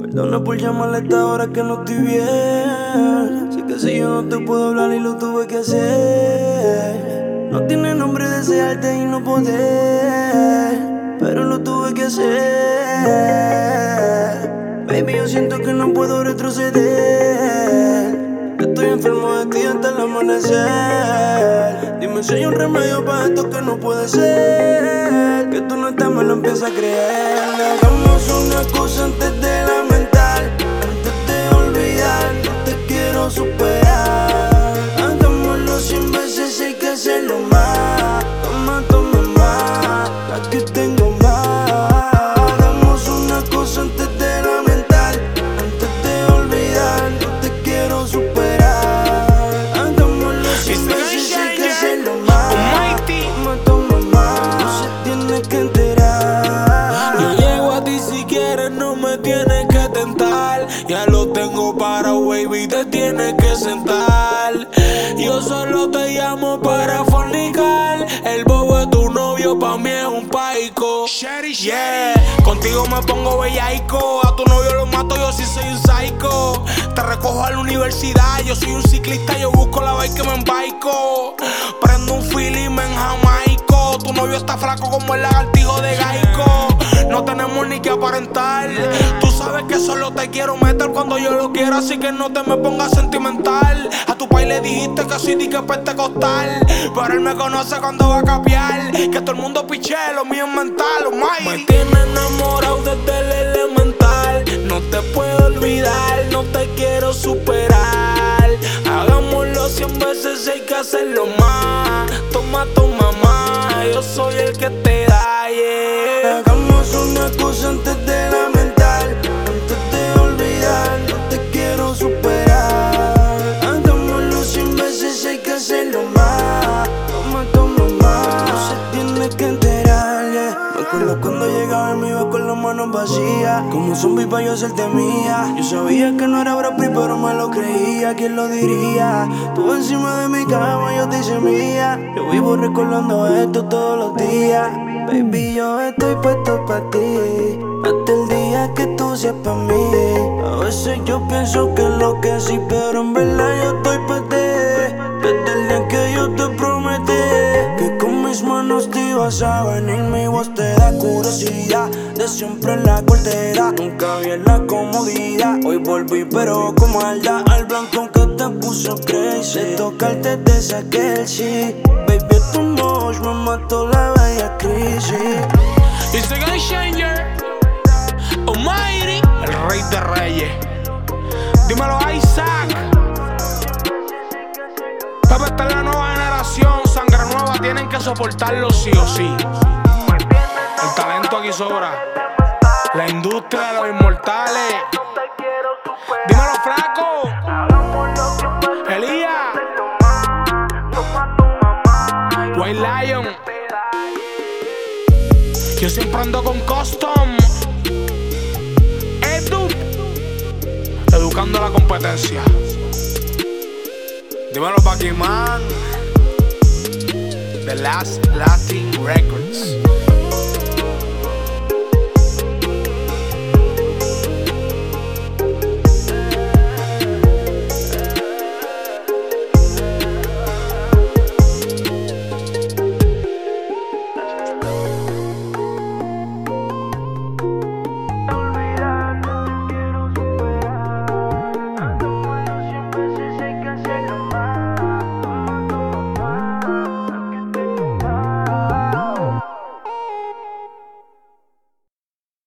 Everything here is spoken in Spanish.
Perdona por llamarle a esta hora que no estoy bien. Sé que si yo no te puedo hablar y lo tuve que hacer. No tiene nombre desearte y no poder, pero lo tuve que hacer. Baby, yo siento que no puedo retroceder. Estoy enfermo de ti hasta el amanecer. Dime si hay un remedio para esto que no puede ser. Que tú no estás, me lo empiezo a creer. Hagamos una cosa antes de lamentar, antes de olvidar. No te quiero superar. Hagámoslo 100 veces, hay que hacerlo más. Toma, toma más, aquí tengo más. Hagamos una cosa antes de lamentar, antes de olvidar. No te quiero superar. Hagámoslo 100 veces, hay que hacerlo más. Toma, toma más, no se tiene que enterar. Yo llego a ti si quieres, no me tienes que tentar. Ya lo tengo parado, baby, te tienes que sentar. Yo solo te llamo para fornicar. El bobo de tu novio pa' mí es un paico. Yeah, contigo me pongo bellaico. A tu novio lo mato, yo sí soy un psycho. Te recojo a la universidad, yo soy un ciclista. Yo busco la bike que me embaico. Prendo un feeling en Jamaico. Tu novio está flaco como el lagartijo de Gaico. No tenemos ni que aparentar. Tú sabes que solo te quiero meter cuando yo lo quiero, así que no te me pongas sentimental. A tu pai le dijiste que soy dique pentecostal, pero él me conoce cuando va a capiar. Que todo el mundo piche, lo mío es mental, oh my. Me tienes enamorado desde el elemental. No te puedo olvidar, no te quiero superar. Hagámoslo 100 veces, hay que hacerlo más. Toma, toma más, yo soy el que te da, yeah. Hagamos una cosa antes de lamentar, antes de olvidar. No te quiero superar. Hagámoslo 100 veces, hay que hacerlo más. Toma, toma más, no se tiene que enterar, yeah. Me acuerdo cuando llegaba y me iba con las manos vacías, como un zombie pa' yo hacerte mía. Yo sabía que no era Brad Pitt, pero me lo creía. ¿Quién lo diría? Tú encima de mi cama, yo te hice mía. Yo vivo recordando esto todos los días. Baby, yo estoy puesto pa' ti, hasta el día que tú seas pa' mí. A veces yo pienso que lo que sí, pero en verdad yo estoy pa' ti. Desde el día que yo te prometí que con mis manos te ibas a venir, mi voz te da curiosidad. De siempre en la cortera, nunca vi en la comodidad. Hoy volví pero con maldad al blanco que te puso crazy. De tocarte te saqué el sí. Baby, tu noche me mató la bella crisis. It's the Game Changer, Almighty, el rey de reyes. Dímelo, Isaac. Pepe, esta es la nueva generación, sangre nueva, tienen que soportarlo sí o sí. El talento aquí sobra. La industria de los inmortales. Dímelo, flaco. Elías. White Lion. Yo siempre ando con custom. Educando la competencia. Dímelo, Paquiman. The Last Latin Record.